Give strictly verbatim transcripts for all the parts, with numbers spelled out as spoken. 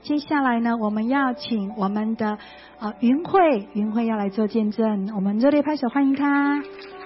接下来呢，我们要请我们的呃云慧，云慧要来做见证，我们热烈拍手欢迎她。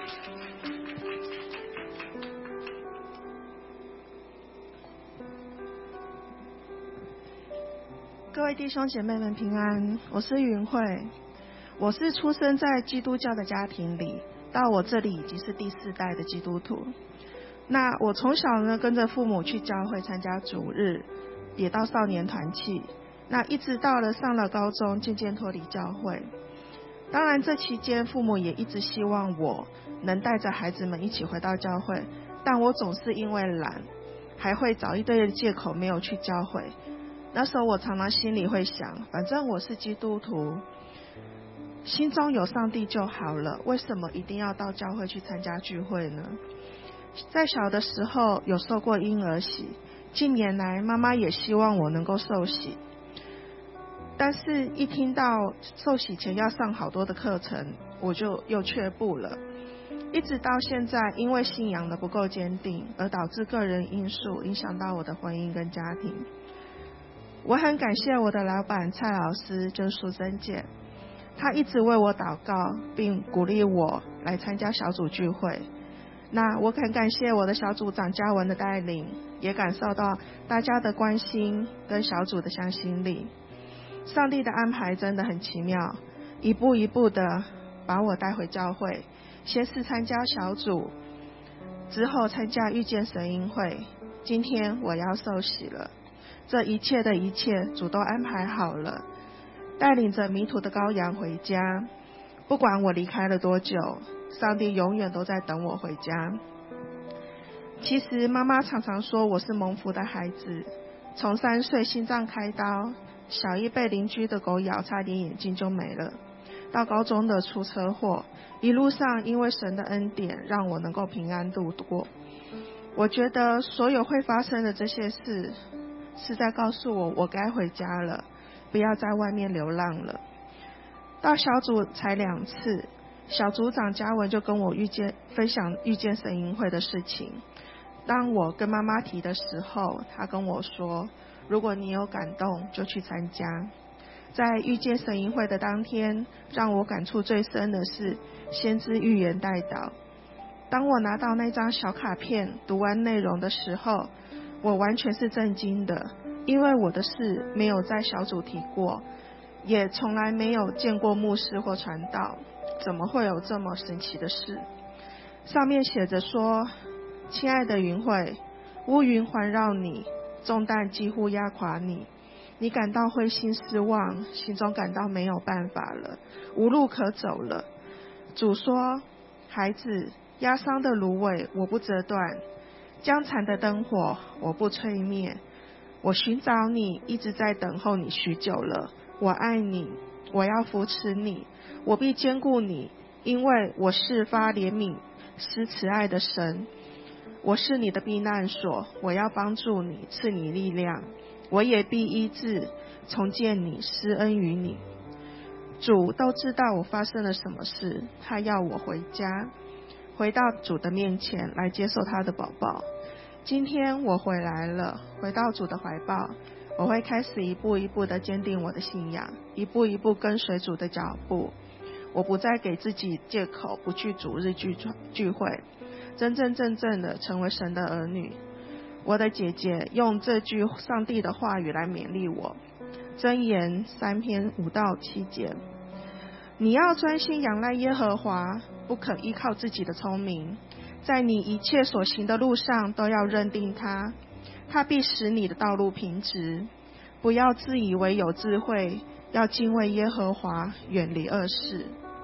各位弟兄姐妹们平安，我是云慧。我是出生在基督教的家庭里，到我这里已经是第四代的基督徒。那我从小呢跟着父母去教会参加主日，也到少年团契。那一直到了上了高中，渐渐脱离教会。当然这期间父母也一直希望我能带着孩子们一起回到教会，但我总是因为懒，还会找一堆的借口没有去教会。那时候我常常心里会想，反正我是基督徒，心中有上帝就好了，为什么一定要到教会去参加聚会呢？在小的时候有受过婴儿洗，近年来妈妈也希望我能够受洗，但是一听到受洗前要上好多的课程，我就又却步了。一直到现在，因为信仰的不够坚定，而导致个人因素影响到我的婚姻跟家庭。我很感谢我的老板蔡老师，就是淑珍姐，她一直为我祷告，并鼓励我来参加小组聚会。那我很感谢我的小组长嘉文的带领，也感受到大家的关心跟小组的向心力。上帝的安排真的很奇妙，一步一步的把我带回教会，先是参加小组，之后参加遇见神音会，今天我要受洗了。这一切的一切主都安排好了，带领着迷途的羔羊回家。不管我离开了多久，上帝永远都在等我回家。其实妈妈常常说我是蒙福的孩子，从三岁心脏开刀，小一被邻居的狗咬，差点眼睛就没了，到高中的出车祸，一路上因为神的恩典让我能够平安度过。我觉得所有会发生的这些事是在告诉我，我该回家了，不要在外面流浪了。到小组才两次，小组长嘉文就跟我遇见分享遇见神音会的事情。当我跟妈妈提的时候，她跟我说，如果你有感动就去参加。在遇见神音会的当天，让我感触最深的是先知预言代祷。当我拿到那张小卡片，读完内容的时候，我完全是震惊的，因为我的事没有在小组提过，也从来没有见过牧师或传道，怎么会有这么神奇的事？上面写着说，亲爱的云慧，乌云环绕你，重担几乎压垮你，你感到灰心失望，心中感到没有办法了，无路可走了。主说，孩子，压伤的芦苇我不折断，将残的灯火我不吹灭。我寻找你，一直在等候你许久了。我爱你，我要扶持你，我必坚固你，因为我是发怜悯施慈爱的神。我是你的避难所，我要帮助你，赐你力量，我也必医治重建你，施恩于你。主都知道我发生了什么事，他要我回家，回到主的面前来接受他的宝宝。今天我回来了，回到主的怀抱，我会开始一步一步的坚定我的信仰，一步一步跟随主的脚步。我不再给自己借口不去主日聚聚会，真真正正的成为神的儿女。我的姐姐用这句上帝的话语来勉励我，箴言三篇五到七节，你要专心仰赖耶和华，不可依靠自己的聪明，在你一切所行的路上都要认定他，他必使你的道路平直。不要自以为有智慧，要敬畏耶和华，远离恶事。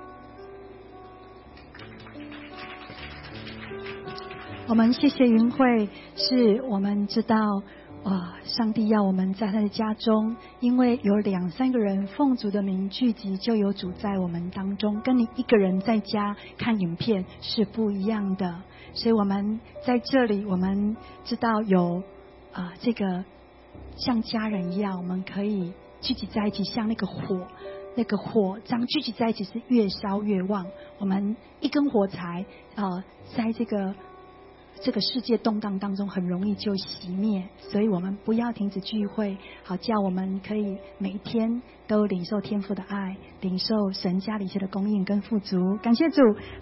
我们谢谢云慧，是我们知道哇，上帝要我们在他的家中，因为有两三个人奉主的名聚集，就有主在我们当中，跟你一个人在家看影片是不一样的。所以我们在这里，我们知道有啊、呃、这个像家人一样，我们可以聚集在一起，像那个火，那个火这样聚集在一起是越烧越旺。我们一根火柴啊、呃，在这个这个世界动荡当中很容易就熄灭，所以我们不要停止聚会，好叫我们可以每一天都领受天父的爱，领受神家里一切的供应跟富足。感谢主。